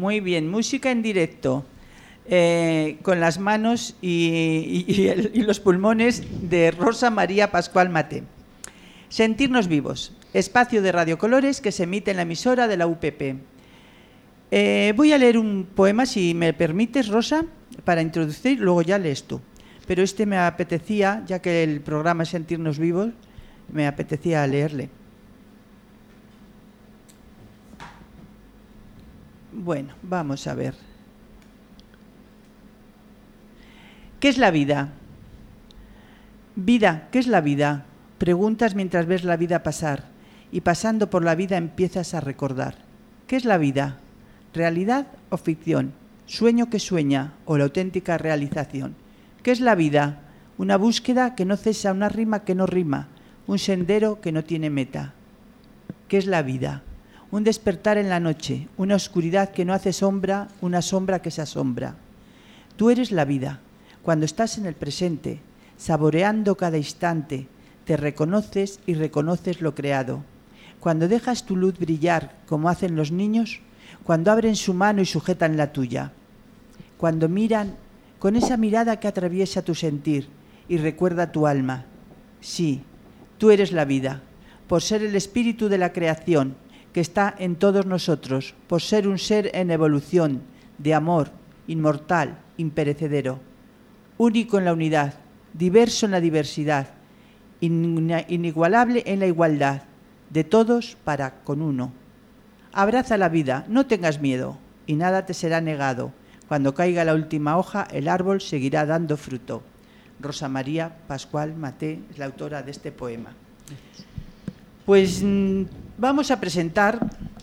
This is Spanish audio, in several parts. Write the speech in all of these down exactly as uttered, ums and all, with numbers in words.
Muy bien, música en directo, eh, con las manos y, y, y, el, y los pulmones de Rosa María Pascual Maté. Sentirnos vivos, espacio de radiocolores que se emite en la emisora de la U P P. Eh, voy a leer un poema, si me permites, Rosa, para introducir, luego ya lees tú. Pero este me apetecía, ya que el programa es Sentirnos vivos, me apetecía leerle. Bueno, vamos a ver. ¿Qué es la vida? Vida, ¿qué es la vida? Preguntas mientras ves la vida pasar y pasando por la vida empiezas a recordar. ¿Qué es la vida? ¿Realidad o ficción? ¿Sueño que sueña o la auténtica realización? ¿Qué es la vida? Una búsqueda que no cesa, una rima que no rima, un sendero que no tiene meta. ¿Qué es la vida? Un despertar en la noche, una oscuridad que no hace sombra, una sombra que se asombra. Tú eres la vida. Cuando estás en el presente, saboreando cada instante, te reconoces y reconoces lo creado. Cuando dejas tu luz brillar, como hacen los niños, cuando abren su mano y sujetan la tuya. Cuando miran con esa mirada que atraviesa tu sentir y recuerda tu alma. Sí, tú eres la vida, por ser el espíritu de la creación, que está en todos nosotros, por ser un ser en evolución, de amor, inmortal, imperecedero, único en la unidad, diverso en la diversidad, inigualable en la igualdad, de todos para con uno. Abraza la vida, no tengas miedo, y nada te será negado. Cuando caiga la última hoja, el árbol seguirá dando fruto. Rosa María Pascual Maté es la autora de este poema. Pues vamos a presentar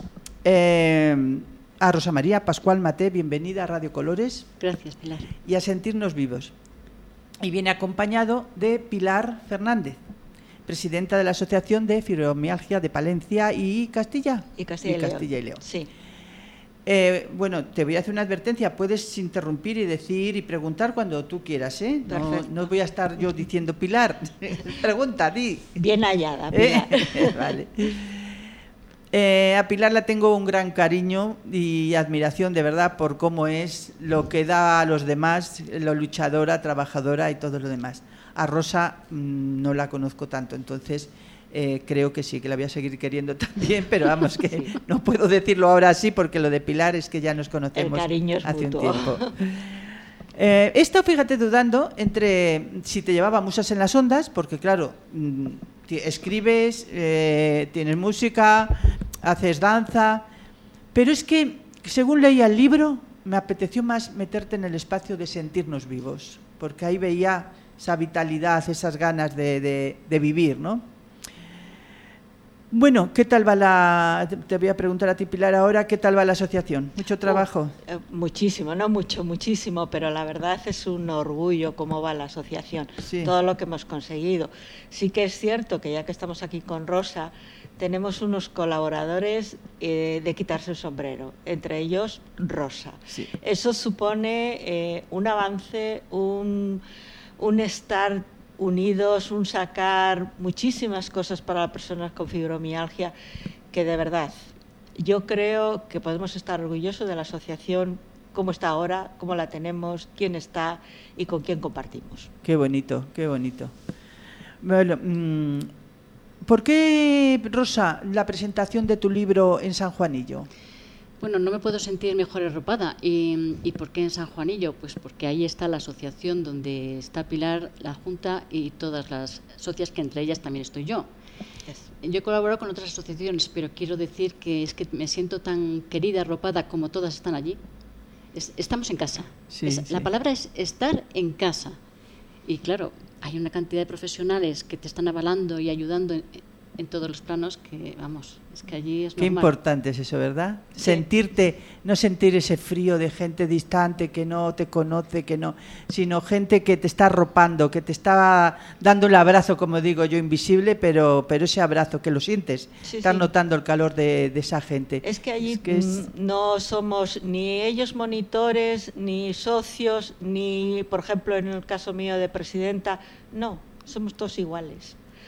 eh, a Rosa María Pascual Maté. Bienvenida a Radio Colores. Gracias, Pilar. Y a Sentirnos vivos. Y viene acompañado de Pilar Fernández, presidenta de la Asociación de Fibromialgia de Palencia y Castilla. Y Castilla y, y, Castilla León. y León. Sí. Eh, bueno, te voy a hacer una advertencia. Puedes interrumpir y decir y preguntar cuando tú quieras, ¿eh? No, no voy a estar yo diciendo, Pilar, pregunta, di. Bien hallada, Pilar. ¿Eh? Vale. Eh, a Pilar la tengo un gran cariño y admiración, de verdad, por cómo es, lo que da a los demás, lo luchadora, trabajadora y todo lo demás. A Rosa mmm, no la conozco tanto, entonces... Eh, creo que sí, que la voy a seguir queriendo también, pero vamos, que sí. No puedo decirlo ahora sí, porque lo de Pilar es que ya nos conocemos hace mutuo. un tiempo. Eh, he estado, fíjate, dudando entre si te llevaba Musas en las Ondas, porque claro, escribes, eh, tienes música, haces danza, pero es que, según leía el libro, me apeteció más meterte en el espacio de sentirnos vivos, porque ahí veía esa vitalidad, esas ganas de, de, de vivir, ¿no? Bueno, ¿qué tal va la...? Te voy a preguntar a ti, Pilar, ahora, ¿qué tal va la asociación? ¿Mucho trabajo? Oh, eh, muchísimo, no mucho, muchísimo, pero la verdad es un orgullo cómo va la asociación, sí. Todo lo que hemos conseguido. Sí que es cierto que ya que estamos aquí con Rosa, tenemos unos colaboradores eh, de quitarse el sombrero, entre ellos Rosa. Sí. Eso supone eh, un avance, un, un estar... unidos, un sacar muchísimas cosas para las personas con fibromialgia, que de verdad yo creo que podemos estar orgullosos de la asociación, cómo está ahora, cómo la tenemos, quién está y con quién compartimos. Qué bonito, qué bonito. Bueno, ¿por qué, Rosa, la presentación de tu libro en San Juanillo? Bueno, no me puedo sentir mejor arropada. ¿Y, ¿Y por qué en San Juanillo? Pues porque ahí está la asociación donde está Pilar, la Junta y todas las socias, que entre ellas también estoy yo. Yes. Yo he colaborado con otras asociaciones, pero quiero decir que es que me siento tan querida, arropada, como todas están allí. Es, estamos en casa. Sí, es, sí. La palabra es estar en casa. Y claro, hay una cantidad de profesionales que te están avalando y ayudando en, en todos los planos que, vamos, es que allí es normal. Qué importante es eso, ¿verdad? Sí. Sentirte, no sentir ese frío de gente distante que no te conoce, que no, sino gente que te está arropando, que te está dando el abrazo, como digo yo, invisible, pero, pero ese abrazo que lo sientes, sí, estás sí. notando el calor de, de esa gente. Es que allí es que es... no somos ni ellos monitores, ni socios, ni, por ejemplo, en el caso mío de presidenta, no, somos todos iguales.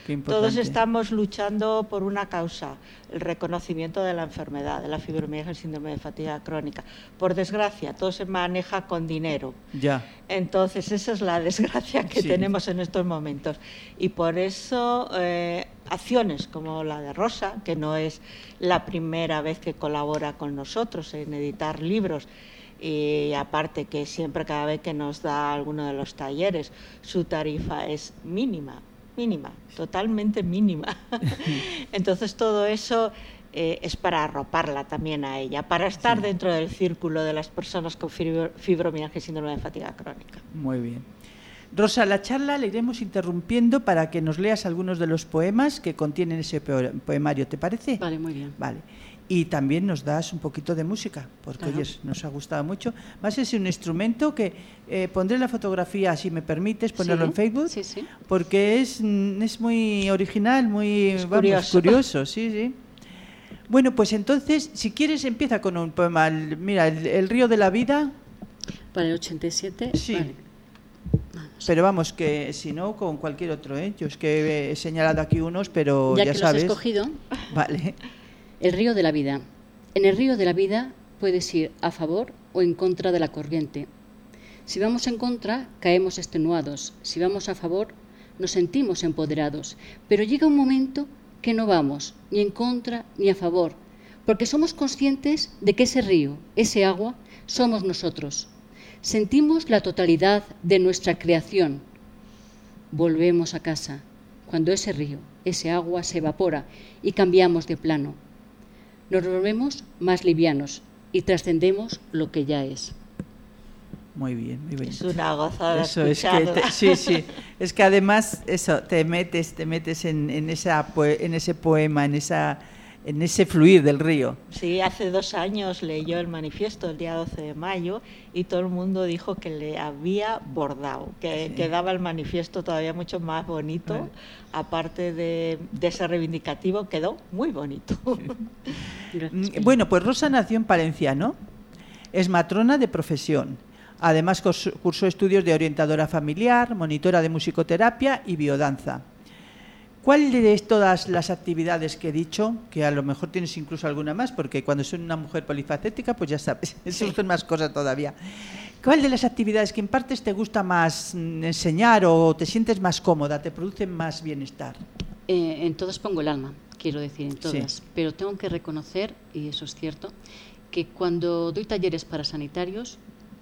Qué importante. Todos estamos luchando por una causa, el reconocimiento de la enfermedad, de la fibromialgia, el síndrome de fatiga crónica. Por desgracia, todo se maneja con dinero. Ya. Entonces, esa es la desgracia que Sí. tenemos en estos momentos. Y por eso, eh, acciones como la de Rosa, que no es la primera vez que colabora con nosotros en editar libros, y aparte que siempre, cada vez que nos da alguno de los talleres, su tarifa es mínima, mínima, totalmente mínima. Entonces, todo eso eh, es para arroparla también a ella, para estar Sí. dentro del círculo de las personas con fibro- fibromialgia y síndrome de fatiga crónica. Muy bien. Rosa, la charla la iremos interrumpiendo para que nos leas algunos de los poemas que contienen ese po- poemario, ¿te parece? Vale, muy bien. Vale. Y también nos das un poquito de música, porque Claro. oye, nos ha gustado mucho. Más es un instrumento que eh, pondré la fotografía, si me permites, ponerlo Sí, en Facebook, sí, sí. porque es, mm, es muy original, muy Es vamos, curioso. curioso, sí, sí. Bueno, pues entonces, si quieres, empieza con un poema. El- Mira, el, el río de la vida, Para el ochenta y siete. Sí. Vale. pero vamos, que si no, con cualquier otro, ¿eh? Yo es que he señalado aquí unos, pero Ya ya, que sabes. los has escogido, Vale. el río de la vida. En el río de la vida puedes ir a favor o en contra de la corriente. Si vamos en contra, caemos extenuados. Si vamos a favor, nos sentimos empoderados. Pero llega un momento que no vamos ni en contra ni a favor, porque somos conscientes de que ese río, ese agua, somos nosotros. Sentimos la totalidad de nuestra creación. Volvemos a casa, cuando ese río, ese agua se evapora y cambiamos de plano. Nos volvemos más livianos y trascendemos lo que ya es. Muy bien, muy bien. Es una gozada Eso es que escucharla. te- sí, sí. Es que además eso te metes, te metes en, en esa poe- en ese poema, en esa, en ese fluir del río. Sí, hace dos años leyó el manifiesto el día doce de mayo y todo el mundo dijo que le había bordado, que Sí. quedaba el manifiesto todavía mucho más bonito, Vale. aparte de, de ser reivindicativo, quedó muy bonito. Gracias, Mm, Pilar. Bueno, pues Rosa nació en Palencia, ¿no? Es matrona de profesión. Además curs- cursó estudios de orientadora familiar, monitora de musicoterapia y biodanza. ¿Cuál de todas las actividades que he dicho, que a lo mejor tienes incluso alguna más, porque cuando soy una mujer polifacética, pues ya sabes, surgen más cosas todavía. ¿Cuál de las actividades que impartes te gusta más mm, enseñar o te sientes más cómoda, te producen más bienestar? Eh, en todas pongo el alma, quiero decir, en Sí. todas. Pero tengo que reconocer, y eso es cierto, que cuando doy talleres para sanitarios,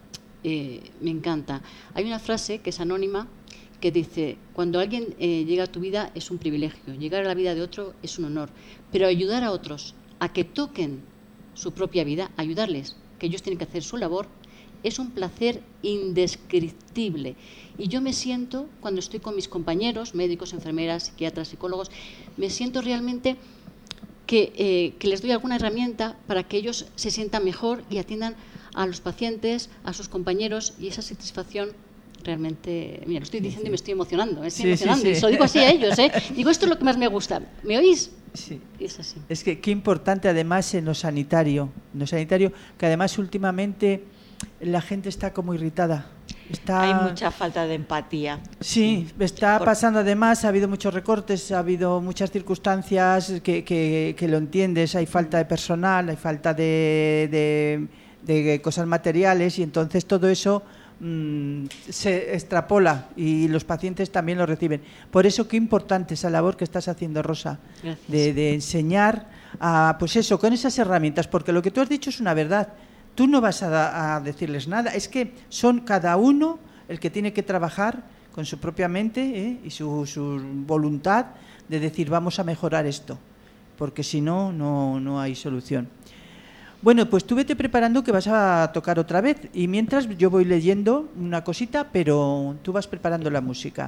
eh, me encanta. Hay una frase que es anónima que dice, cuando alguien eh, llega a tu vida es un privilegio, llegar a la vida de otro es un honor, pero ayudar a otros a que toquen su propia vida, ayudarles, que ellos tienen que hacer su labor, es un placer indescriptible. Y yo me siento, cuando estoy con mis compañeros, médicos, enfermeras, psiquiatras, psicólogos, me siento realmente que, eh, que les doy alguna herramienta para que ellos se sientan mejor y atiendan a los pacientes, a sus compañeros, y esa satisfacción realmente, mira, lo estoy diciendo y me estoy emocionando, me estoy Sí, sí, emocionando, sí. y se lo digo así a ellos, ¿eh? Digo, esto es lo que más me gusta, ¿me oís? Sí. Y es así. Es que qué importante además en lo sanitario, en lo sanitario, que además últimamente la gente está como irritada. Está, Hay mucha falta de empatía. Sí, está Por- pasando además, ha habido muchos recortes, ha habido muchas circunstancias que, que, que lo entiendes, hay falta de personal, hay falta de, de, de cosas materiales y entonces todo eso mm, se extrapola y los pacientes también lo reciben. Por eso qué importante esa labor que estás haciendo, Rosa, Gracias. de, de enseñar a, pues eso, con esas herramientas, porque lo que tú has dicho es una verdad. Tú no vas a, a decirles nada, es que son cada uno el que tiene que trabajar con su propia mente ¿eh? y su, su voluntad de decir vamos a mejorar esto, porque si no, no, no hay solución. Bueno, pues tú vete preparando que vas a tocar otra vez y mientras yo voy leyendo una cosita, pero tú vas preparando la música.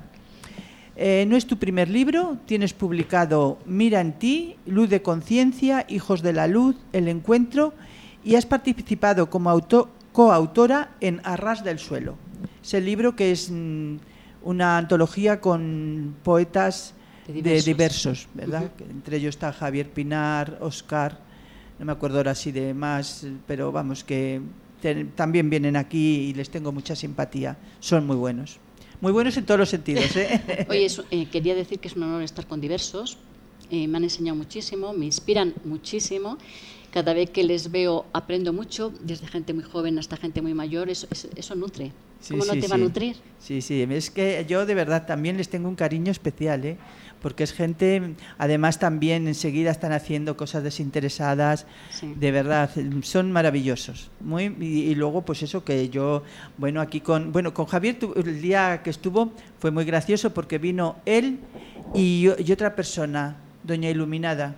Eh, no es tu primer libro, tienes publicado Mira en ti, Luz de Conciencia, Hijos de la Luz, El Encuentro y has participado como auto- coautora en Arras del Suelo. Es el libro que es mm, una antología con poetas De de diversos. diversos, ¿verdad? Ujú. Que entre ellos está Javier Pinar, Oscar, no me acuerdo ahora sí de más, pero vamos, que te- también vienen aquí y les tengo mucha simpatía, son muy buenos. muy buenos en todos los sentidos, ¿eh? Oye, eso, eh, quería decir que es un honor estar con Diversos. Eh, me han enseñado muchísimo, me inspiran muchísimo. Cada vez que les veo aprendo mucho, desde gente muy joven hasta gente muy mayor. Eso, eso, eso nutre. Sí, ¿Cómo no sí, te sí. va a nutrir? Sí, sí, es que yo de verdad también les tengo un cariño especial, ¿eh? Porque es gente, además también enseguida están haciendo cosas desinteresadas, Sí. de verdad, son maravillosos. Muy y, y luego pues eso que yo, bueno, aquí con bueno, con Javier tu, el día que estuvo fue muy gracioso porque vino él y, y otra persona, Doña Iluminada.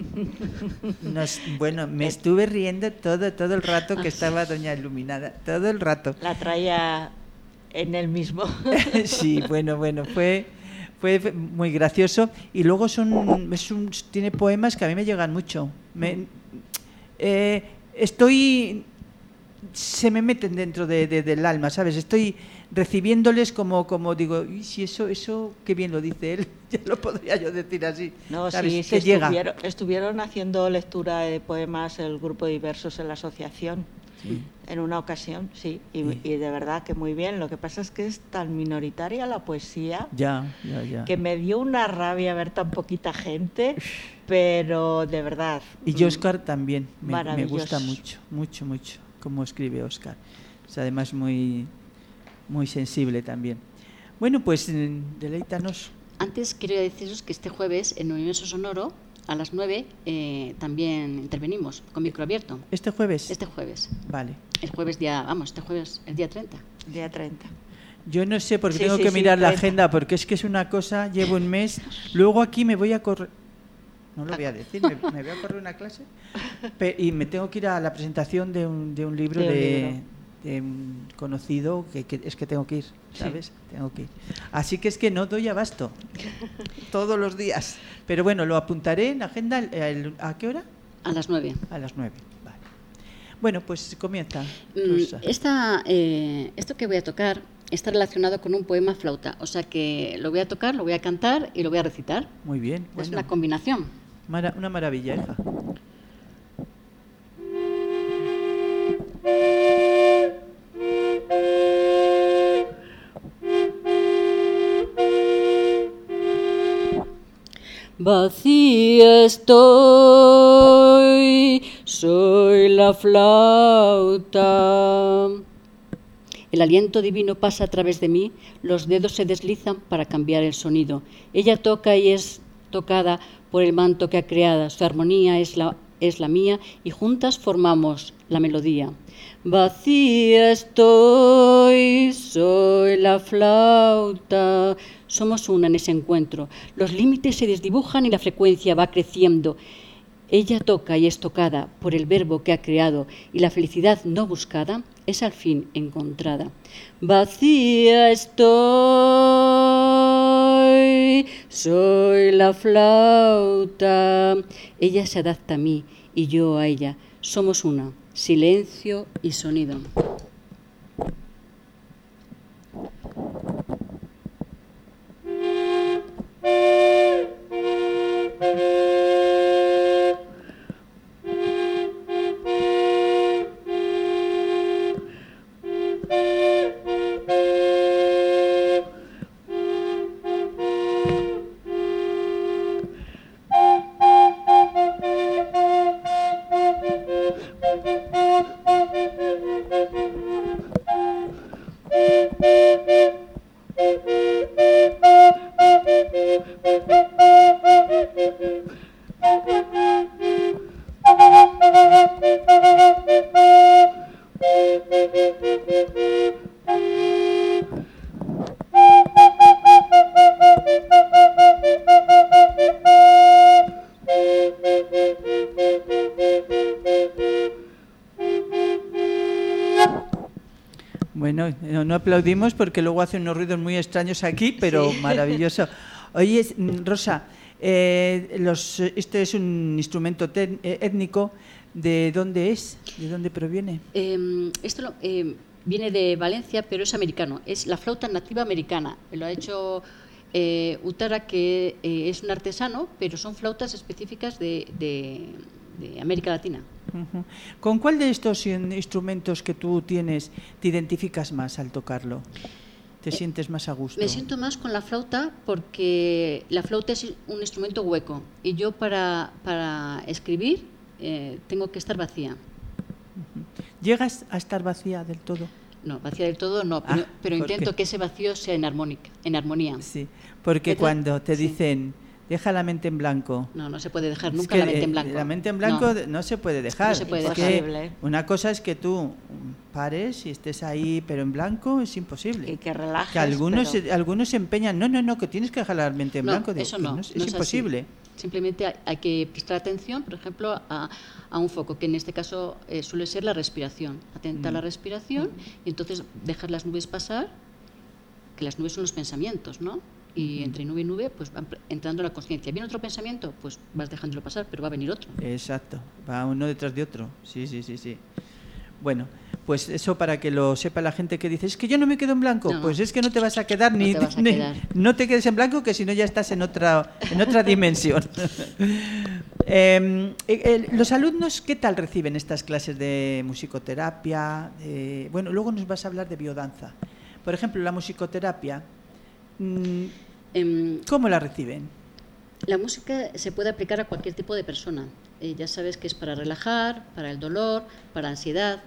Nos, bueno, me estuve riendo todo todo el rato que estaba Doña Iluminada, todo el rato. La traía en él mismo. Sí, bueno, bueno, fue fue muy gracioso y luego son es un, tiene poemas que a mí me llegan mucho. Me, eh, estoy se me meten dentro de, de, del alma, ¿sabes? Estoy recibiéndoles como como digo, y si eso eso qué bien lo dice él, ya lo podría yo decir así. No, ¿sabes? sí, sí, Te llega. estuvieron, estuvieron haciendo lectura de poemas el grupo Diversos en la asociación. Sí. En una ocasión, sí, y, Sí. y de verdad que muy bien. Lo que pasa es que es tan minoritaria la poesía Ya, ya, ya. que me dio una rabia ver tan poquita gente, pero de verdad. Y yo, Óscar, también me, me Maravilloso. gusta mucho, mucho, mucho cómo escribe Óscar. Es además muy, muy sensible también. Bueno, pues mm, deleítanos. Antes quería deciros que este jueves en Universo Sonoro, a las nueve, eh, también intervenimos con micro abierto. ¿Este jueves? Este jueves. Vale. El jueves día, vamos, este jueves, el día treinta. Día treinta. Yo no sé, porque Sí, tengo sí, que sí, mirar la treinta. agenda, porque es que es una cosa, llevo un mes, luego aquí me voy a correr, no lo voy a decir, me, me voy a correr una clase, pe- y me tengo que ir a la presentación de un, de un libro De un de, libro. de un conocido, que, que es que tengo que ir, ¿sabes? Tengo que ir. Así que es que no doy abasto, todos los días. Pero bueno, lo apuntaré en la agenda, el- el- ¿a qué hora? A las nueve. A las nueve, vale. Bueno, pues comienza, Mm, Rosa. Esta, eh, esto que voy a tocar está relacionado con un poema flauta, o sea que lo voy a tocar, lo voy a cantar y lo voy a recitar. Muy bien, Es bueno, una combinación. mara- una maravilla, hija. Vacía estoy, soy la flauta. El aliento divino pasa a través de mí, los dedos se deslizan para cambiar el sonido. Ella toca y es tocada por el manto que ha creado, su armonía es la, es la mía y juntas formamos la melodía. Vacía estoy, soy la flauta. Somos una en ese encuentro. Los límites se desdibujan y la frecuencia va creciendo. Ella toca y es tocada por el verbo que ha creado y la felicidad no buscada es al fin encontrada. Vacía estoy, soy la flauta. Ella se adapta a mí y yo a ella. Somos una, silencio y sonido. Bueno, no, no aplaudimos porque luego hace unos ruidos muy extraños aquí, pero Sí. maravilloso. Oye, mm, Rosa, eh, los, este es un instrumento te- eh, étnico. ¿De dónde es? ¿De dónde proviene? Eh, esto lo- eh, viene de Valencia, pero es americano. Es la flauta nativa americana. Lo ha hecho eh, Utara, que eh, es un artesano, pero son flautas específicas de, de- de América Latina. Ujú. ¿Con cuál de estos in- instrumentos que tú tienes te identificas más al tocarlo? te eh, sientes más a gusto? Me siento más con la flauta porque la flauta es un instrumento hueco y yo para, para escribir eh, tengo que estar vacía. ¿Llegas a estar vacía del todo? No, vacía del todo no, pero, ah, pero intento que ese vacío sea en, armónica, en armonía. Sí, porque cuando te dicen... Sí. Deja la mente en blanco. No, no se puede dejar nunca la mente en blanco. La mente en blanco no, no se puede dejar. No se puede es dejar. Que una cosa es que tú pares y estés ahí, pero en blanco es imposible. Y que relajes. Que algunos, pero... se, algunos se empeñan, no, no, no, que tienes que dejar la mente en no, blanco. Digo, eso no, no es, no es es imposible. Así. Simplemente hay, hay que prestar atención, por ejemplo, a, a un foco, que en este caso eh, suele ser la respiración. Atenta mm. a la respiración mm. y entonces dejar las nubes pasar, que las nubes son los pensamientos, ¿no? Y entre nube y nube pues va entrando la conciencia. ¿Viene otro pensamiento? Pues vas dejándolo pasar, pero va a venir otro. Exacto, va uno detrás de otro. Sí, sí, sí, sí. Bueno, pues eso para que lo sepa la gente que dice, es que yo no me quedo en blanco. No, pues es que no te vas a quedar, no ni, te, a ni quedar. no te quedes en blanco, que si no ya estás en otra, en otra dimensión. eh, eh, los alumnos, ¿qué tal reciben estas clases de musicoterapia? Eh, bueno, luego nos vas a hablar de biodanza. Por ejemplo, la musicoterapia, ¿cómo la reciben? La música se puede aplicar a cualquier tipo de persona. Eh, ya sabes que es para relajar, para el dolor, para ansiedad.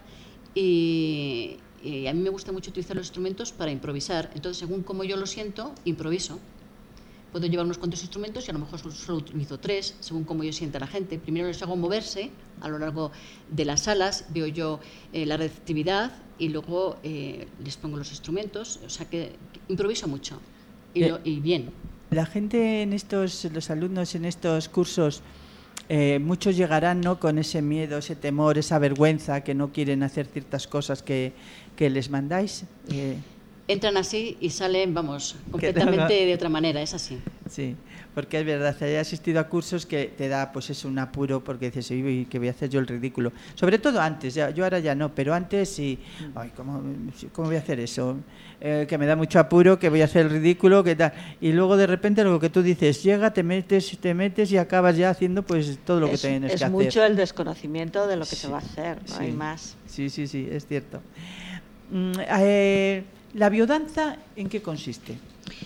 Y, y a mí me gusta mucho utilizar los instrumentos para improvisar. Entonces, según como yo lo siento, improviso. Puedo llevar unos cuantos instrumentos y a lo mejor solo, solo utilizo tres, según como yo sienta a la gente. Primero les hago moverse a lo largo de las salas, veo yo eh, la receptividad y luego eh, les pongo los instrumentos. O sea que improviso mucho. Y, lo, y bien. La gente en estos, los alumnos en estos cursos, eh, muchos llegarán, ¿no?, con ese miedo, ese temor, esa vergüenza, que no quieren hacer ciertas cosas que, que les mandáis. Eh. Entran así y salen, vamos, completamente de otra manera, es así. Sí, porque es verdad, he asistido a cursos que te da, pues es un apuro, porque dices, uy, que voy a hacer yo el ridículo. Sobre todo antes, ya, yo ahora ya no, pero antes sí, ay, ¿cómo, cómo voy a hacer eso? Eh, que me da mucho apuro, que voy a hacer el ridículo, que tal. Y luego de repente lo que tú dices, llega, te metes, te metes y acabas ya haciendo pues todo lo que es, tienes es que hacer. Es mucho el desconocimiento de lo que sí, se va a hacer, no sí, hay más. Sí, sí, sí, es cierto. Mm, eh, ¿La biodanza en qué consiste?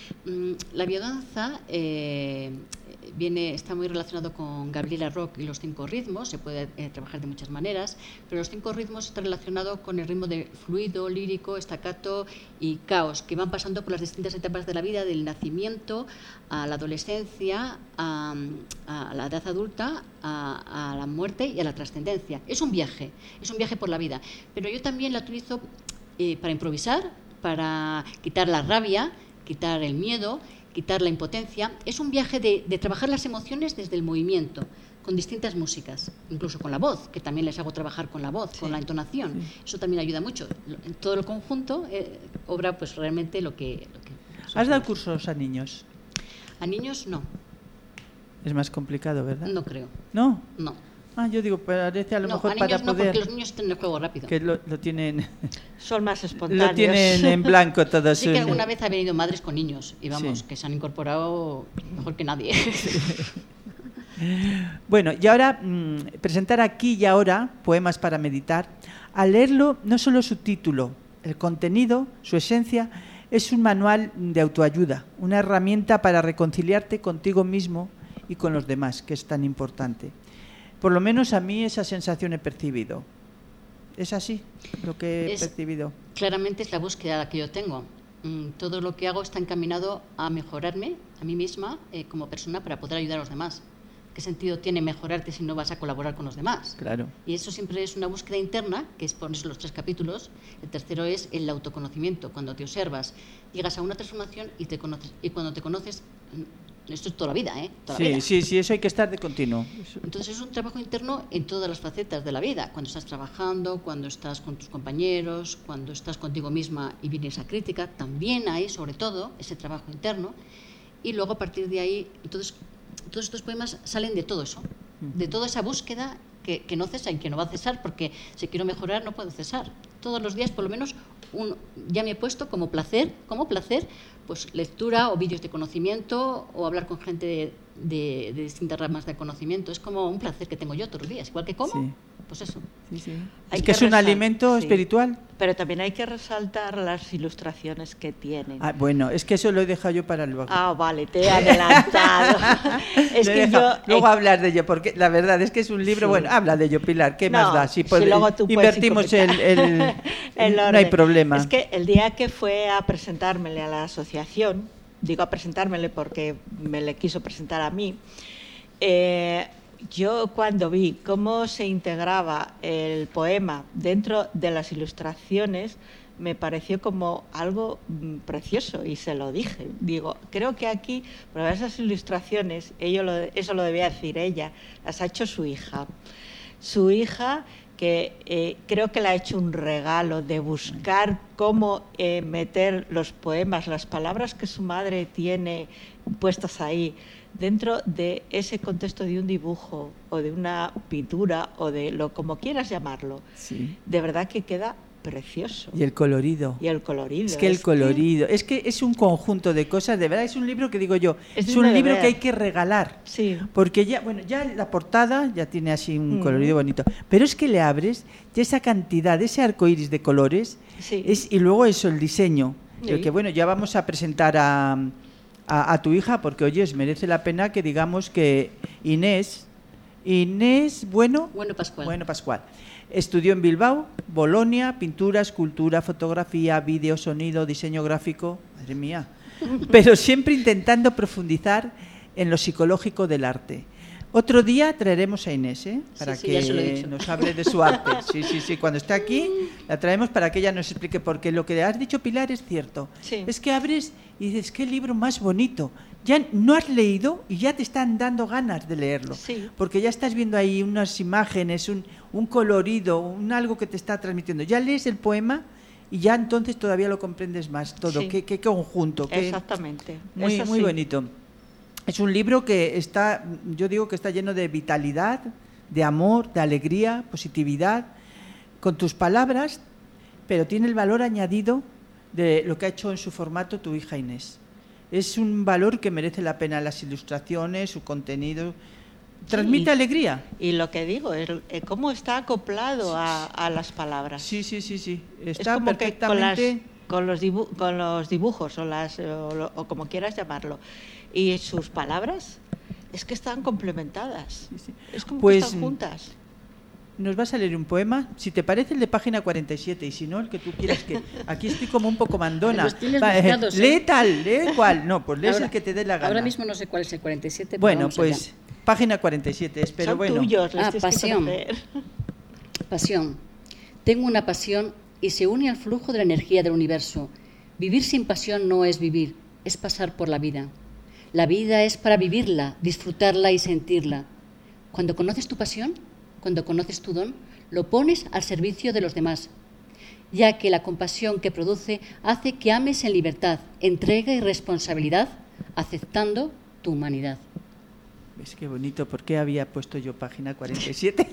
La biodanza eh, viene, está muy relacionado con Gabriela Rock y los cinco ritmos, se puede eh, trabajar de muchas maneras, pero los cinco ritmos están relacionados con el ritmo de fluido, lírico, estacato y caos, que van pasando por las distintas etapas de la vida, del nacimiento a la adolescencia, a, a la edad adulta, a, a la muerte y a la trascendencia. Es un viaje, es un viaje por la vida, pero yo también la utilizo eh, para improvisar, para quitar la rabia, quitar el miedo, quitar la impotencia. Es un viaje de, de trabajar las emociones desde el movimiento, con distintas músicas, incluso con la voz, que también les hago trabajar con la voz, sí, con la entonación. Sí. Eso también ayuda mucho. En todo el conjunto eh, obra pues realmente lo que... Lo que ¿Has dado cursos a niños? A niños no. Es más complicado, ¿verdad? No creo. ¿No? No. Ah, yo digo, parece a lo no, mejor a niños para no, poder... porque los niños tienen el juego rápido. Que lo, lo tienen... Son más espontáneos. Lo tienen en blanco todos. Sí, que alguna vez ha venido madres con niños y vamos, sí, que se han incorporado mejor que nadie. Sí. Bueno, y ahora mmm, presentar aquí y ahora Poemas para meditar. Al leerlo, no solo su título, el contenido, su esencia, es un manual de autoayuda, una herramienta para reconciliarte contigo mismo y con los demás, que es tan importante. Por lo menos a mí esa sensación he percibido. ¿Es así lo que he es, percibido? Claramente es la búsqueda que yo tengo. Todo lo que hago está encaminado a mejorarme a mí misma eh, como persona para poder ayudar a los demás. ¿Qué sentido tiene mejorarte si no vas a colaborar con los demás? Claro. Y eso siempre es una búsqueda interna, que es por eso los tres capítulos. El tercero es el autoconocimiento. Cuando te observas, llegas a una transformación y te conoces. Y cuando te conoces... Esto es toda la vida, ¿eh? Toda sí, la vida. sí, sí, eso hay que estar de continuo. Entonces es un trabajo interno en todas las facetas de la vida. Cuando estás trabajando, cuando estás con tus compañeros, cuando estás contigo misma y viene esa crítica, también hay, sobre todo, ese trabajo interno. Y luego, a partir de ahí, entonces, todos estos poemas salen de todo eso, de toda esa búsqueda que, que no cesa y que no va a cesar, porque si quiero mejorar no puedo cesar. Todos los días, por lo menos, un, ya me he puesto como placer, como placer, pues lectura o vídeos de conocimiento o hablar con gente de, de, de distintas ramas de conocimiento. Es como un placer que tengo yo todos los días, igual que como. Sí. pues eso. Sí, sí. Hay Es que, que es un resal- alimento sí. espiritual. Pero también hay que resaltar las ilustraciones que tienen. Ah, bueno, es que eso lo he dejado yo para luego. Ah, vale, te he adelantado. Es Lo he que dejado. yo... Luego eh, hablas de ello, porque la verdad es que es un libro... Sí. Bueno, habla de ello, Pilar, ¿qué No, más da? Si, si puede- luego tú puedes invertimos el, comentar. el- El No hay orden. problema. Es que el día que fue a presentármele a la asociación, digo a presentármele porque me le quiso presentar a mí, eh, yo cuando vi cómo se integraba el poema dentro de las ilustraciones, me pareció como algo mm, precioso y se lo dije. Digo, creo que aquí, por esas ilustraciones, ello lo, eso lo debía decir ella, las ha hecho su hija. Su hija, que eh, creo que le ha hecho un regalo de buscar cómo eh, meter los poemas, las palabras que su madre tiene puestas ahí, dentro de ese contexto de un dibujo o de una pintura o de lo como quieras llamarlo. Sí. De verdad que queda precioso. Y el colorido. Y el colorido. Es que el colorido, es que es un conjunto de cosas, de verdad, es un libro que digo yo, Es es, digno un de libro ver. que hay que regalar. Sí. Porque ya, bueno, ya la portada ya tiene así un Mm. colorido bonito, pero es que le abres ya esa cantidad, ese arco iris de colores, Sí. es, y luego eso, el diseño. Sí. El que bueno, ya vamos a presentar a, a, a tu hija, porque oyes, merece la pena que digamos que Inés, Inés, bueno, Bueno, Pascual. Bueno, Pascual. Estudió en Bilbao, Bolonia, pintura, escultura, fotografía, vídeo, sonido, diseño gráfico, madre mía, pero siempre intentando profundizar en lo psicológico del arte. Otro día traeremos a Inés, ¿eh? Para Sí, sí, ya se lo he que dicho. nos hable de su arte. Sí, sí, sí, cuando esté aquí la traemos para que ella nos explique, porque lo que has dicho, Pilar, es cierto. Sí. Es que abres y dices, qué libro más bonito. Ya no has leído y ya te están dando ganas de leerlo. Sí. Porque ya estás viendo ahí unas imágenes, un, un colorido, un algo que te está transmitiendo. Ya lees el poema y ya entonces todavía lo comprendes más todo. Sí. Qué, qué conjunto. Qué, Exactamente. muy, Es muy así. bonito. Es un libro que está, yo digo que está lleno de vitalidad, de amor, de alegría, positividad, con tus palabras, pero tiene el valor añadido de lo que ha hecho en su formato tu hija Inés. Es un valor que merece la pena, las ilustraciones, su contenido. Transmite Sí. alegría. Y lo que digo, el, eh, cómo está acoplado a, a las palabras. Sí, sí, sí, sí. Es Está como que con, las- perfectamente... con los dibu- con los dibujos o, las, o, lo- o como quieras llamarlo. Y sus palabras es que están complementadas. Sí, sí. Es como Pues, que están juntas. Nos vas a leer un poema, si te parece el de página cuarenta y siete, y si no, el que tú quieras, que aquí estoy como un poco mandona. Los tienes Va, eh, buscados, ¿eh? lee tal, lee cuál. No, pues lees Ahora- el que te dé la gana. Ahora mismo no sé cuál es el cuarenta y siete. pero Bueno, vamos pues allá. página cuarenta y siete, es, pero Son bueno. tuyos, les Ah, tienes que pasión. conocer. Pasión. Tengo una pasión y se une al flujo de la energía del universo. Vivir sin pasión no es vivir, es pasar por la vida. La vida es para vivirla, disfrutarla y sentirla. Cuando conoces tu pasión, cuando conoces tu don, lo pones al servicio de los demás, ya que la compasión que produce hace que ames en libertad, entrega y responsabilidad, aceptando tu humanidad. ¿Ves qué bonito? ¿Por qué había puesto yo página cuarenta y siete?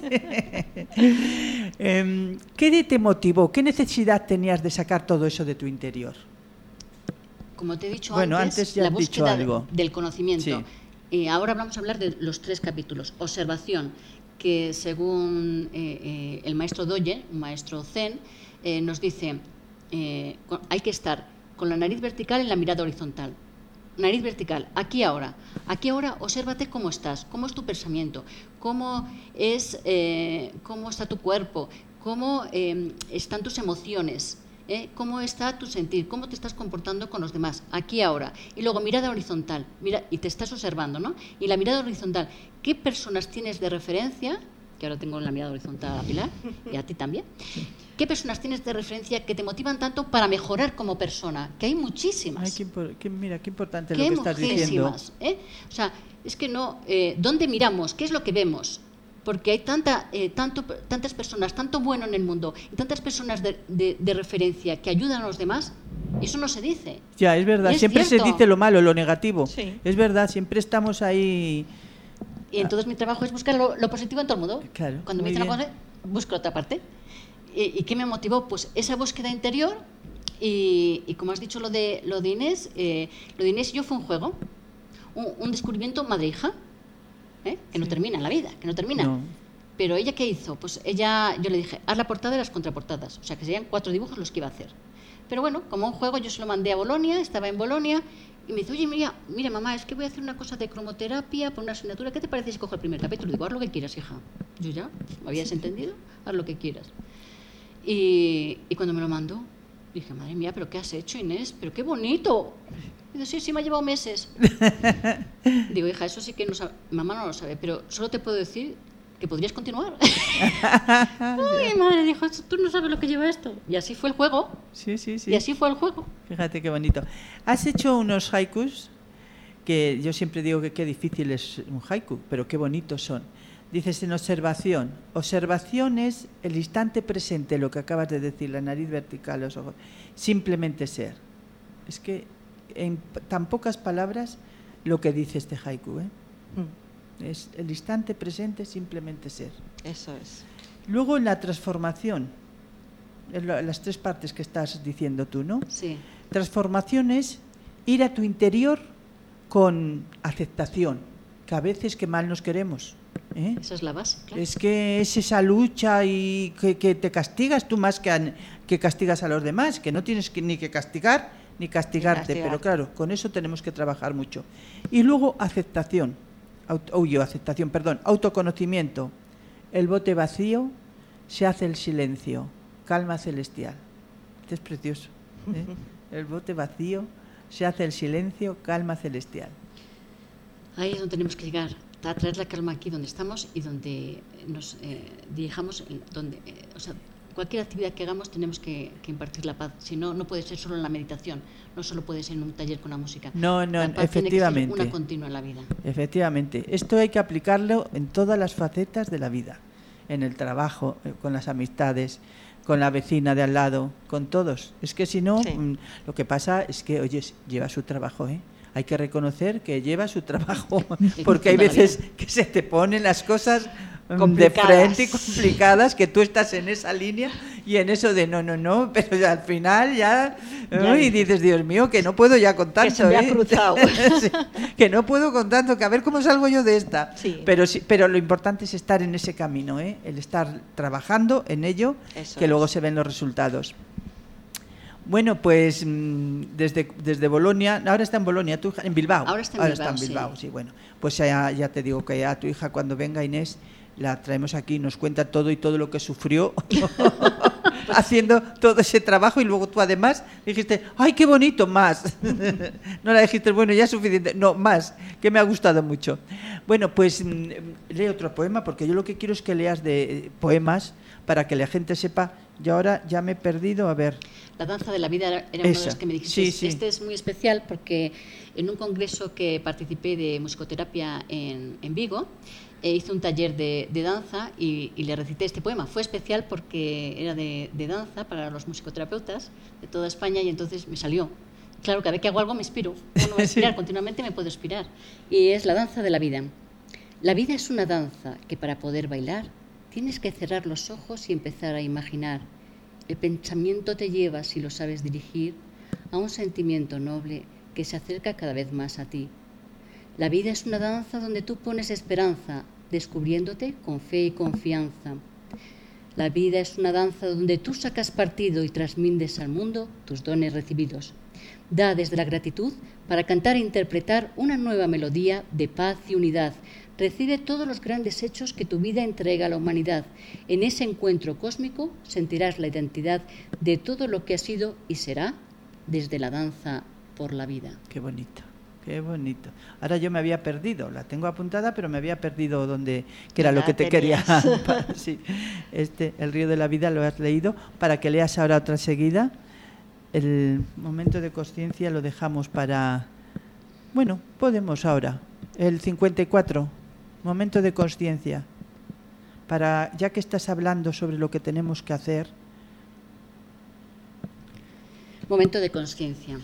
Em, ¿Qué te motivó? ¿Qué necesidad tenías de sacar todo eso de tu interior? Como te he dicho Bueno, antes, antes ya la has dicho búsqueda algo. del conocimiento. Sí. Eh, ahora vamos a hablar de los tres capítulos. Observación, que según eh, eh, el maestro Doye, un maestro zen, eh, nos dice, eh, con- hay que estar con la nariz vertical y la mirada horizontal. Nariz vertical, aquí ahora. Aquí ahora, obsérvate cómo estás, cómo es tu pensamiento, cómo, es, eh, cómo está tu cuerpo, cómo eh, están tus emociones, ¿eh? Cómo está tu sentir, cómo te estás comportando con los demás, aquí ahora. Y luego mirada horizontal, mira, y te estás observando, ¿no? Y la mirada horizontal, ¿qué personas tienes de referencia? Que ahora tengo la mirada horizontal a Pilar y a ti también. ¿Qué personas tienes de referencia que te motivan tanto para mejorar como persona? Que hay muchísimas. Ay, qué, impor- qué- mira, qué importante Que lo hay que estás diciendo. muchísimas, ¿eh? O sea, es que no, eh, ¿dónde miramos? ¿Qué es lo que vemos? Porque hay tanta, eh, tanto, tantas personas, tanto bueno en el mundo, y tantas personas de, de- de referencia que ayudan a los demás, y eso no se dice. Ya, es verdad. Es Siempre cierto. se dice lo malo, lo negativo. Sí. Es verdad, siempre estamos ahí. Y entonces mi trabajo es buscar lo, lo positivo en todo el mundo. Claro, Cuando me muy dicen una bien. cosa, busco otra parte. ¿Y, y qué me motivó? Pues esa búsqueda interior y, y como has dicho lo de, lo de Inés, eh, lo de Inés y yo fue un juego, un, un descubrimiento madre-hija, ¿eh? que no termina en la vida, que no termina. No. Pero ella, ¿qué hizo? Pues ella, yo le dije, haz la portada y las contraportadas. O sea, que serían cuatro dibujos los que iba a hacer. Pero bueno, como un juego, yo se lo mandé a Bolonia, estaba en Bolonia, y me dice, oye, mira, mira, mamá, es que voy a hacer una cosa de cromoterapia por una asignatura. ¿Qué te parece si cojo el primer capítulo? Digo, haz lo que quieras, hija. Yo ya, ¿me habías entendido? Haz lo que quieras. Y, y cuando me lo mandó, dije, madre mía, ¿pero qué has hecho, Inés? ¡Pero qué bonito! Digo, sí, sí, me ha llevado meses. Digo, hija, eso sí que no sabe, mamá no lo sabe, pero solo te puedo decir que podrías continuar. Ay, madre, dijo, tú no sabes lo que lleva esto. Y así fue el juego. Sí, sí, sí. Y así fue el juego. Fíjate qué bonito. Has hecho unos haikus que yo siempre digo que qué difícil es un haiku, pero qué bonitos son. Dices en observación. Observación es el instante presente, lo que acabas de decir, la nariz vertical, los ojos. Simplemente ser. Es que en tan pocas palabras lo que dice este haiku, ¿eh? Mm. Es el instante presente, simplemente ser. Eso es. Luego en la transformación, en las tres partes que estás diciendo tú, ¿no? Sí. Transformación es ir a tu interior con aceptación, que a veces que mal nos queremos. ¿eh? Esa es la base, claro. Es que es esa lucha y que, que te castigas tú más que, a, que castigas a los demás, que no tienes que, ni que castigar ni castigarte, ni castigar. Pero claro, con eso tenemos que trabajar mucho. Y luego aceptación. Auto, uy, aceptación, perdón, autoconocimiento. El bote vacío se hace el silencio, calma celestial. Este es precioso. ¿eh? El bote vacío se hace el silencio, calma celestial. Ahí es donde tenemos que llegar, a traer la calma aquí donde estamos y donde nos eh, dirijamos, donde, eh, o sea, cualquier actividad que hagamos tenemos que, que impartir la paz. Si no, no puede ser solo en la meditación, no solo puede ser en un taller con la música. No, no, la paz efectivamente. Tiene que ser una continua en la vida. Efectivamente. Esto hay que aplicarlo en todas las facetas de la vida. En el trabajo, con las amistades, con la vecina de al lado, con todos. Es que si no, sí. mmm, lo que pasa es que, oye, lleva su trabajo, ¿eh? Hay que reconocer que lleva su trabajo, porque hay veces que se te ponen las cosas de frente y complicadas, que tú estás en esa línea y en eso de no, no, no, pero ya al final ya, ya y dices, Dios mío, que no puedo ya con tanto, que se me ¿eh? ha cruzado. Sí, que no puedo con tanto, que a ver cómo salgo yo de esta. Sí. Pero sí, pero lo importante es estar en ese camino, ¿eh? El estar trabajando en ello, eso que es. Luego se ven los resultados. Bueno, pues desde, desde Bolonia, ahora está en Bolonia, tu hija, en Bilbao. Ahora está en ahora Bilbao, está en Bilbao, sí. sí. Bueno, pues ya, ya te digo que a tu hija cuando venga, Inés, la traemos aquí, nos cuenta todo y todo lo que sufrió haciendo todo ese trabajo, y luego tú además dijiste, ¡ay, qué bonito! Más. No la dijiste, bueno, ya es suficiente. No, más, que me ha gustado mucho. Bueno, pues lee otro poema, porque yo lo que quiero es que leas de poemas para que la gente sepa. Y ahora ya me he perdido, a ver. La danza de la vida era uno Esa. de los que me dijiste. Sí, sí. Este es muy especial porque en un congreso que participé de musicoterapia en, en Vigo, eh, hice un taller de, de danza y, y le recité este poema. Fue especial porque era de, de danza para los musicoterapeutas de toda España y entonces me salió. Claro, cada vez que hago algo me inspiro. No me voy a inspirar, sí. Continuamente me puedo inspirar. Y es la danza de la vida. La vida es una danza que para poder bailar tienes que cerrar los ojos y empezar a imaginar. El pensamiento te lleva, si lo sabes dirigir, a un sentimiento noble que se acerca cada vez más a ti. La vida es una danza donde tú pones esperanza, descubriéndote con fe y confianza. La vida es una danza donde tú sacas partido y transmites al mundo tus dones recibidos. Da desde la gratitud para cantar e interpretar una nueva melodía de paz y unidad. Recibe todos los grandes hechos que tu vida entrega a la humanidad. En ese encuentro cósmico sentirás la identidad de todo lo que ha sido y será desde la danza por la vida. Qué bonito, qué bonito. Ahora yo me había perdido, la tengo apuntada, pero me había perdido donde, que era ya lo que te tenías. quería. Sí, este, El río de la vida lo has leído, para que leas ahora otra seguida. El momento de conciencia lo dejamos para... Bueno, podemos ahora. El cincuenta y cuatro. Momento de consciencia. Para, ya que estás hablando sobre lo que tenemos que hacer. Momento de consciencia.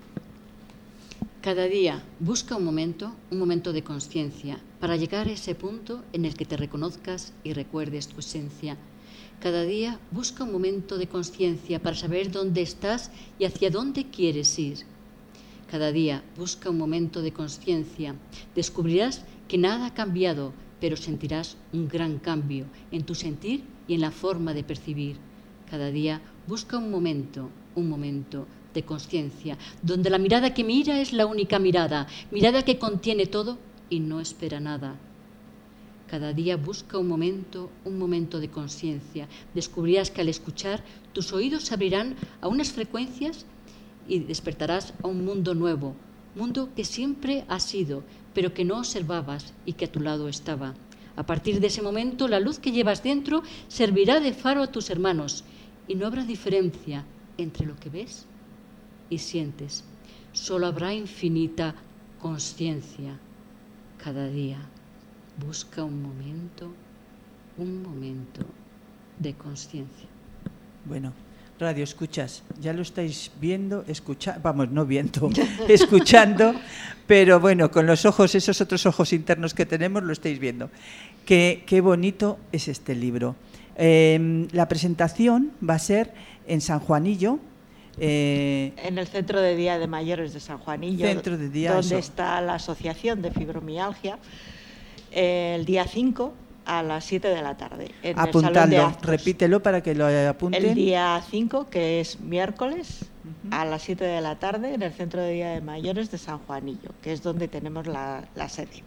Cada día busca un momento, un momento de consciencia, para llegar a ese punto en el que te reconozcas y recuerdes tu esencia. Cada día busca un momento de consciencia para saber dónde estás y hacia dónde quieres ir. Cada día busca un momento de consciencia. Descubrirás que nada ha cambiado, pero sentirás un gran cambio en tu sentir y en la forma de percibir. Cada día busca un momento, un momento de conciencia, donde la mirada que mira es la única mirada, mirada que contiene todo y no espera nada. Cada día busca un momento, un momento de conciencia. Descubrirás que al escuchar, tus oídos se abrirán a unas frecuencias y despertarás a un mundo nuevo, mundo que siempre has sido, pero que no observabas y que a tu lado estaba. A partir de ese momento, la luz que llevas dentro servirá de faro a tus hermanos y no habrá diferencia entre lo que ves y sientes. Solo habrá infinita consciencia cada día. Busca un momento, un momento de consciencia. Bueno, radio escuchas, ya lo estáis viendo, escuchando, vamos, no viendo, escuchando, pero bueno, con los ojos, esos otros ojos internos que tenemos, lo estáis viendo. Qué, qué bonito es este libro. Eh, la presentación va a ser en San Juanillo. Eh, en el Centro de Día de Mayores de San Juanillo, Centro de Día, donde eso. está la Asociación de Fibromialgia, eh, el día cinco a las siete de la tarde. En Apuntadlo, repítelo para que lo apunten. El día cinco, que es miércoles, uh-huh. a las siete de la tarde, en el Centro de Día de Mayores de San Juanillo, que es donde tenemos la, la sede.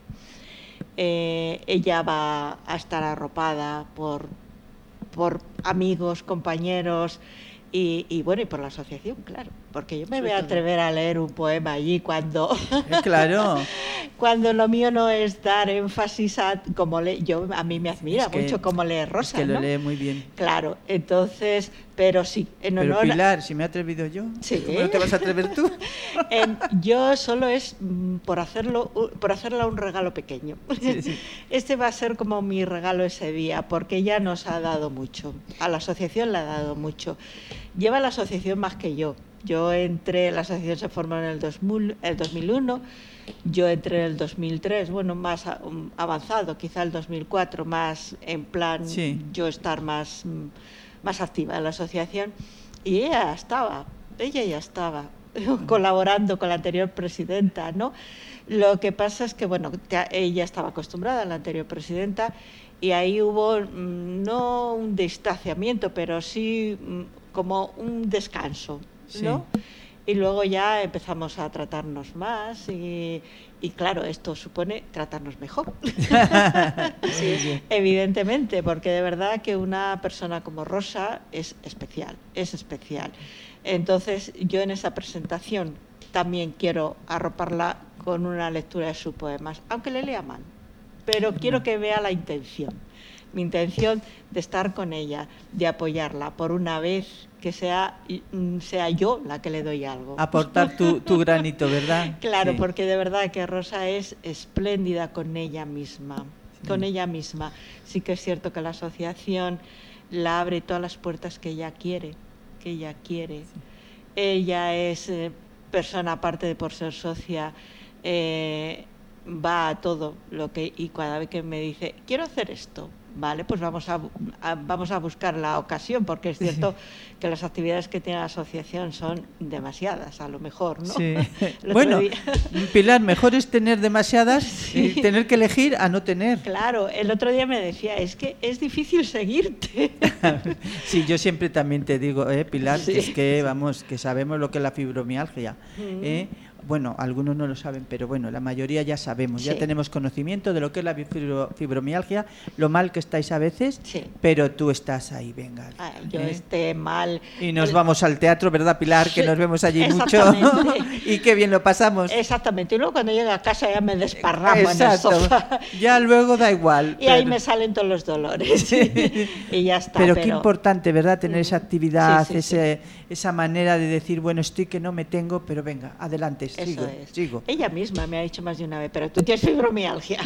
Eh, ella va a estar arropada por, por amigos, compañeros y, y bueno, y por la asociación, claro, porque yo me voy a atrever a leer un poema allí cuando eh, claro cuando lo mío no es dar énfasis a como le, yo a mí me admira es que, mucho cómo lee Rosa, es que lo ¿no? lee muy bien, claro, entonces, pero sí, en pero honor Pilar, si me he atrevido yo, sí. ¿cómo no te vas a atrever tú? en, yo solo es mm, por hacerlo por hacerle un regalo pequeño. Sí, sí. Este va a ser como mi regalo ese día, porque ella nos ha dado mucho, a la asociación le ha dado mucho. Lleva la asociación más que yo. Yo entré, la asociación se formó en el, dos mil, el dos mil uno, yo entré en el dos mil tres, bueno, más a, um, avanzado, quizá el dos mil cuatro, más en plan sí. yo estar más, más activa en la asociación, y ella estaba, ella ya estaba colaborando con la anterior presidenta, ¿no? Lo que pasa es que, bueno, ella estaba acostumbrada a la anterior presidenta y ahí hubo mmm, no un distanciamiento, pero sí mmm, como un descanso, ¿no? Sí. Y luego ya empezamos a tratarnos más y, y claro, esto supone tratarnos mejor. Sí, sí. Evidentemente, porque de verdad que una persona como Rosa es especial, es especial. Entonces yo en esa presentación también quiero arroparla con una lectura de sus poemas, aunque le lea mal, pero no. Quiero que vea la intención. Mi intención de estar con ella, de apoyarla, por una vez que sea, sea yo la que le doy algo. Aportar tu, tu granito, ¿verdad? Claro, sí. Porque de verdad que Rosa es espléndida con ella misma, sí. con ella misma. Sí que es cierto que la asociación la abre todas las puertas que ella quiere, que ella quiere. Sí. Ella es eh, persona, aparte de por ser socia, eh, va a todo lo que, y cada vez que me dice, quiero hacer esto, vale, pues vamos a, a, vamos a buscar la ocasión, porque es cierto sí. que las actividades que tiene la asociación son demasiadas, a lo mejor, ¿no? Sí. Bueno, día... Pilar, mejor es tener demasiadas, sí. y tener que elegir a no tener. Claro, el otro día me decía, es que es difícil seguirte. Sí, yo siempre también te digo, eh, Pilar, sí. que es que, vamos, que sabemos lo que es la fibromialgia, mm. ¿eh? Bueno, algunos no lo saben, pero bueno, la mayoría ya sabemos, sí. ya tenemos conocimiento de lo que es la fibromialgia, lo mal que estáis a veces, sí. pero tú estás ahí, venga. Ah, yo ¿eh? esté mal. Y nos el... vamos al teatro, ¿verdad, Pilar? Que nos vemos allí mucho y qué bien lo pasamos. Exactamente, y luego cuando llego a casa ya me desparramo Exacto. en el sofá. Ya luego da igual. Y pero... ahí me salen todos los dolores sí. y ya está. Pero, pero qué importante, ¿verdad? Tener esa actividad, sí, sí, ese, sí. esa manera de decir, bueno, estoy que no me tengo, pero venga, adelante. Eso sigo, es. sigo. Ella misma me ha dicho más de una vez, pero tú tienes fibromialgia.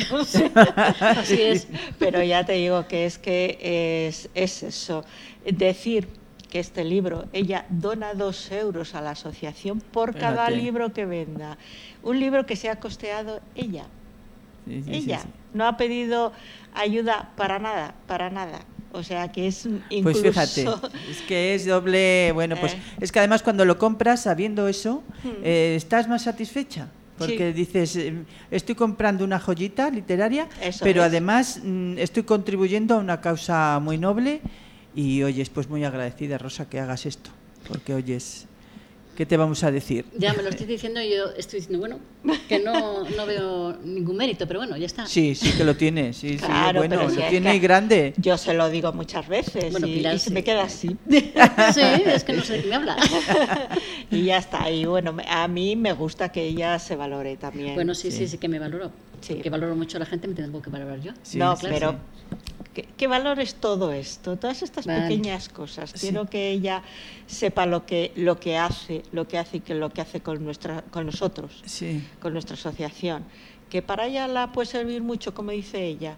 Así es. Pero ya te digo que es que es, es eso. Decir que este libro, ella dona dos euros a la asociación por Espérate. cada libro que venda. Un libro que se ha costeado ella. Sí, sí, ella. Sí, sí. No ha pedido ayuda para nada, para nada. O sea que es incluso... Pues fíjate, es que es doble... Bueno, pues eh. es que además cuando lo compras sabiendo eso, hmm. eh, estás más satisfecha. porque Sí. dices, eh, estoy comprando una joyita literaria, Eso pero es. además mm, estoy contribuyendo a una causa muy noble y, oyes, pues muy agradecida, Rosa, que hagas esto, porque, oyes, ¿qué te vamos a decir? Ya me lo estoy diciendo y yo estoy diciendo, bueno, que no, no veo ningún mérito, pero bueno, ya está. Sí, sí que lo tiene, sí, sí, Claro, bueno, pero si lo es tiene que y grande. Yo se lo digo muchas veces Bueno, y, Pilar, y se sí. me queda así. Sí, es que no sé de qué me habla. Y ya está. Y bueno, me- a mí me gusta que ella se valore también. Bueno, sí, Sí. sí, sí que me valoro. Sí. Que valoro mucho a la gente, me tengo que valorar yo. Sí, no, claro, pero sí. que, que valores todo esto, todas estas Vale. pequeñas cosas. Sí. Quiero que ella sepa lo que lo que hace, lo que hace y que lo que hace con nuestra, con nosotros, Sí. con nuestra asociación. Que para ella la puede servir mucho, como dice ella.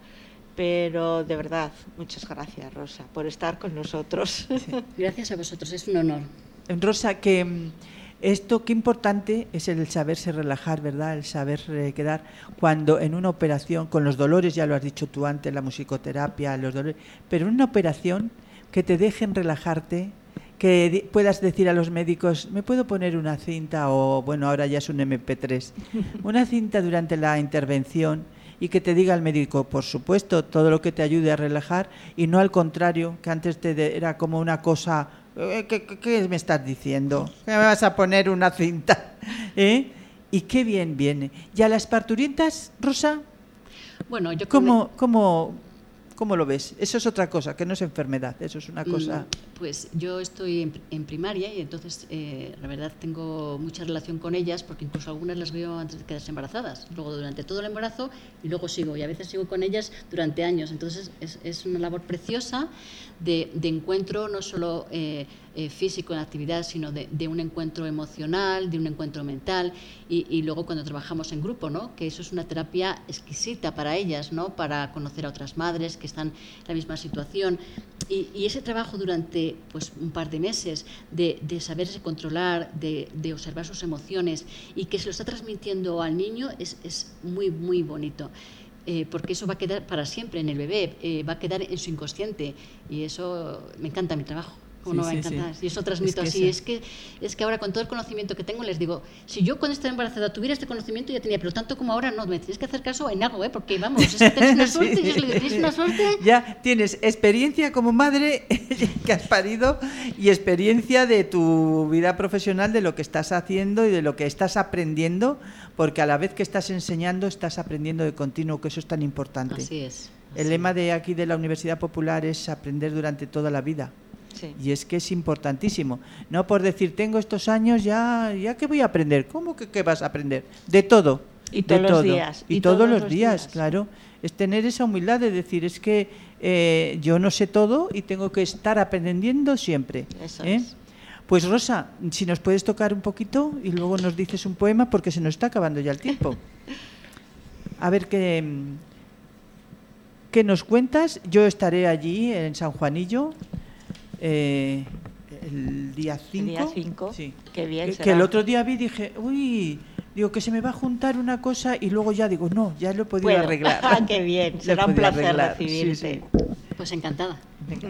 Pero de verdad, muchas gracias, Rosa, por estar con nosotros. Gracias a vosotros, es un honor. Rosa, que mm, esto qué importante es el saberse relajar, ¿verdad? El saber eh, quedar cuando en una operación, con los dolores, ya lo has dicho tú antes, la musicoterapia, los dolores, pero en una operación que te dejen relajarte, que di- puedas decir a los médicos, ¿me puedo poner una cinta? O, bueno, ahora ya es un eme pe tres, una cinta durante la intervención y que te diga el médico, por supuesto, todo lo que te ayude a relajar y no al contrario, que antes te de- era como una cosa, eh, ¿qué, qué, qué me estás diciendo? ¿Que me vas a poner una cinta? ¿Eh? Y qué bien viene. ¿Y a las parturientas, Rosa? Bueno, yo con- ¿Cómo, cómo, cómo lo ves? Eso es otra cosa, que no es enfermedad, eso es una Mm, cosa... Pues yo estoy en, en primaria y entonces eh, la verdad tengo mucha relación con ellas porque incluso algunas las veo antes de quedarse embarazadas, luego durante todo el embarazo y luego sigo y a veces sigo con ellas durante años. Entonces es, es una labor preciosa de, de encuentro no solo eh, eh, físico en actividad, sino de, de un encuentro emocional, de un encuentro mental y, y luego cuando trabajamos en grupo, ¿no? Que eso es una terapia exquisita para ellas, ¿no? Para conocer a otras madres que están en la misma situación. Y, y ese trabajo durante pues, un par de meses de, de saberse controlar, de, de observar sus emociones y que se lo está transmitiendo al niño es, es muy, muy bonito. Eh, porque eso va a quedar para siempre en el bebé, eh, va a quedar en su inconsciente y eso me encanta mi trabajo. ¿Cómo Sí, no va a sí, encantar? sí. Y eso transmito Es que así. esa- Es que, es que ahora con todo el conocimiento que tengo les digo, si yo cuando estaba embarazada tuviera este conocimiento ya tenía, pero tanto como ahora no, me tienes que hacer caso en algo, ¿eh? Porque vamos, es que tienes una suerte, Sí. y yo les digo, tienes una suerte. Ya tienes experiencia como madre que has parido y experiencia de tu vida profesional, de lo que estás haciendo y de lo que estás aprendiendo, porque a la vez que estás enseñando estás aprendiendo de continuo, que eso es tan importante. Así es. El así lema de aquí de la Universidad Popular es aprender durante toda la vida. Sí. Y es que es importantísimo. No por decir, tengo estos años, ya, ya que voy a aprender. ¿Cómo que qué vas a aprender? De todo. Y de todos los todo. días, Y, y todos, todos los los días, días. claro. Es tener esa humildad de decir, es que eh, yo no sé todo y tengo que estar aprendiendo siempre. Eso ¿eh? es. Pues Rosa, si nos puedes tocar un poquito y luego nos dices un poema porque se nos está acabando ya el tiempo. A ver qué, qué nos cuentas. Yo estaré allí en San Juanillo eh, el día cinco. día cinco, Sí. qué bien Que, será. que el otro día vi y dije, uy, digo que se me va a juntar una cosa y luego ya digo, no, ya lo he podido Bueno, arreglar. ah, qué bien, Lo he será un podido placer arreglar. Sí, recibirte. sí. Pues encantada. Venga.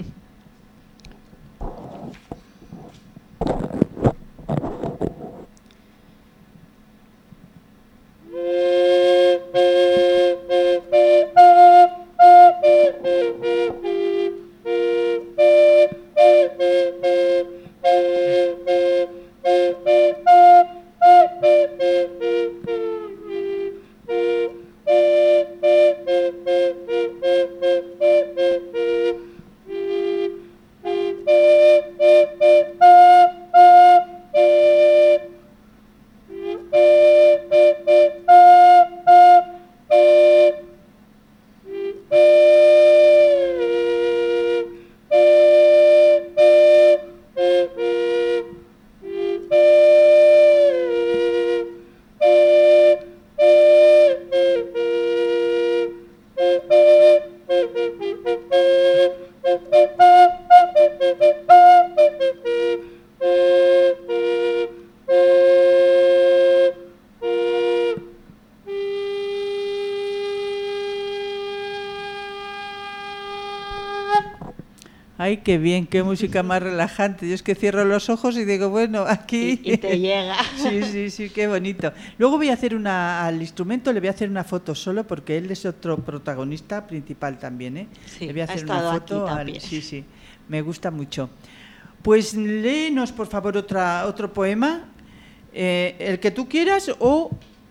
Ay, qué bien, qué música más relajante. Yo es que cierro los ojos y digo, bueno, aquí... Y, y te llega. Sí, sí, sí, qué bonito. Luego voy a hacer una, al instrumento le voy a hacer una foto solo porque él es otro protagonista principal también, ¿eh? Sí, le voy a ha hacer una estado foto. aquí Al, también. sí, sí, me gusta mucho. Pues léenos, por favor, otra, otro poema, eh, el que tú quieras o...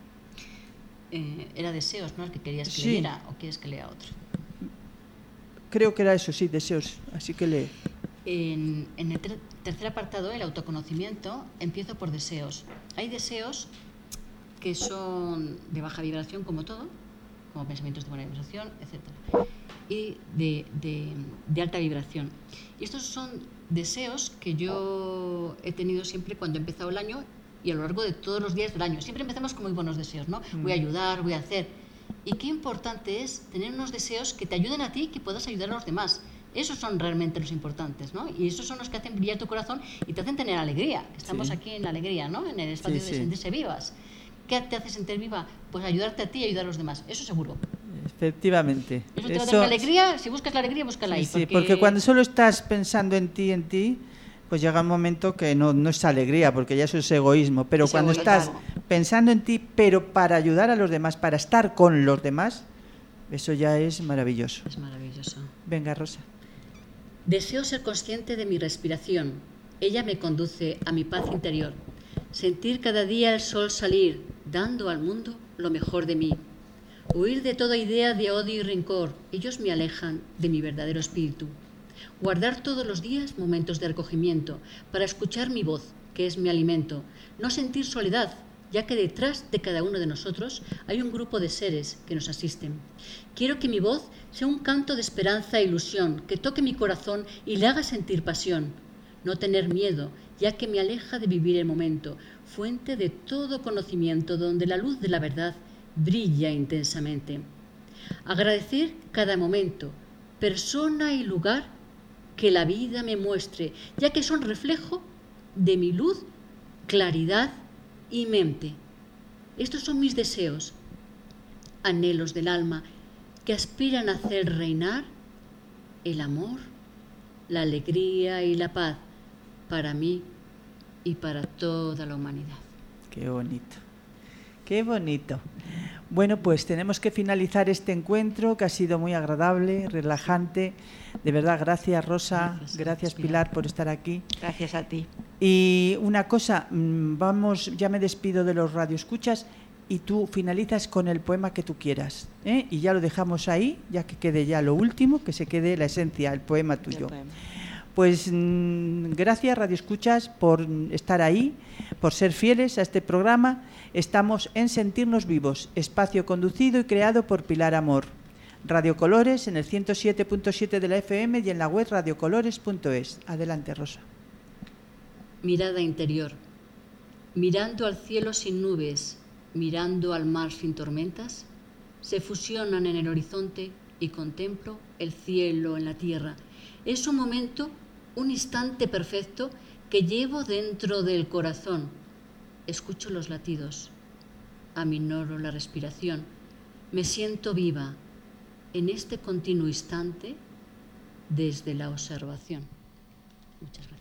Eh, era Deseos, ¿no? El que querías que Sí. leyera, ¿o quieres que lea otro? Creo que era eso, sí, Deseos, así que lee. En, en el ter- tercer apartado, el autoconocimiento, empiezo por deseos. Hay deseos que son de baja vibración, como todo, como pensamientos de buena vibración, etcétera, y de, de, de alta vibración. Y estos son deseos que yo he tenido siempre cuando he empezado el año y a lo largo de todos los días del año. Siempre empezamos con muy buenos deseos, ¿no? Mm. Voy a ayudar, voy a hacer. Y qué importante es tener unos deseos que te ayuden a ti y que puedas ayudar a los demás. Esos son realmente los importantes, ¿no? Y esos son los que hacen brillar tu corazón y te hacen tener alegría. Estamos sí. aquí en la alegría, ¿no? En el espacio sí, sí. de sentirse vivas. ¿Qué te hace sentir viva? Pues ayudarte a ti y ayudar a los demás. Eso seguro. Efectivamente. Eso te va a dar una alegría. Si buscas la alegría, búscala ahí. Sí, porque... porque cuando solo estás pensando en ti, en ti, pues llega un momento que no, no es alegría, porque ya eso es egoísmo. Pero es cuando egoísmo. Estás pensando en ti, pero para ayudar a los demás, para estar con los demás, eso ya es maravilloso. Es maravilloso. Venga, Rosa. Deseo ser consciente de mi respiración. Ella me conduce a mi paz interior. Sentir cada día el sol salir, dando al mundo lo mejor de mí. Huir de toda idea de odio y rencor. Ellos me alejan de mi verdadero espíritu. Guardar todos los días momentos de recogimiento para escuchar mi voz, que es mi alimento. No sentir soledad, ya que detrás de cada uno de nosotros hay un grupo de seres que nos asisten. Quiero que mi voz sea un canto de esperanza e ilusión, que toque mi corazón y le haga sentir pasión. No tener miedo, ya que me aleja de vivir el momento, fuente de todo conocimiento donde la luz de la verdad brilla intensamente. Agradecer cada momento, persona y lugar que la vida me muestre, ya que son reflejo de mi luz, claridad y mente. Estos son mis deseos, anhelos del alma, que aspiran a hacer reinar el amor, la alegría y la paz para mí y para toda la humanidad. Qué bonito, qué bonito. Bueno, pues tenemos que finalizar este encuentro que ha sido muy agradable, relajante. De verdad, gracias Rosa, gracias, gracias Pilar por estar aquí. Gracias a ti. Y una cosa, vamos, ya me despido de los radioescuchas y tú finalizas con el poema que tú quieras, ¿eh? Y ya lo dejamos ahí, ya que quede ya lo último, que se quede la esencia, el poema tuyo. El poema. Pues mmm, gracias radioescuchas por estar ahí, por ser fieles a este programa. Estamos en Sentirnos Vivos, espacio conducido y creado por Pilar Amor. Radio Colores en el ciento siete punto siete de la F M y en la web radiocolores punto es. Adelante, Rosa. Mirada interior. Mirando al cielo sin nubes, mirando al mar sin tormentas, se fusionan en el horizonte y contemplo el cielo en la tierra. Es un momento, un instante perfecto que llevo dentro del corazón. Escucho los latidos, aminoro la respiración, me siento viva en este continuo instante desde la observación. Muchas gracias.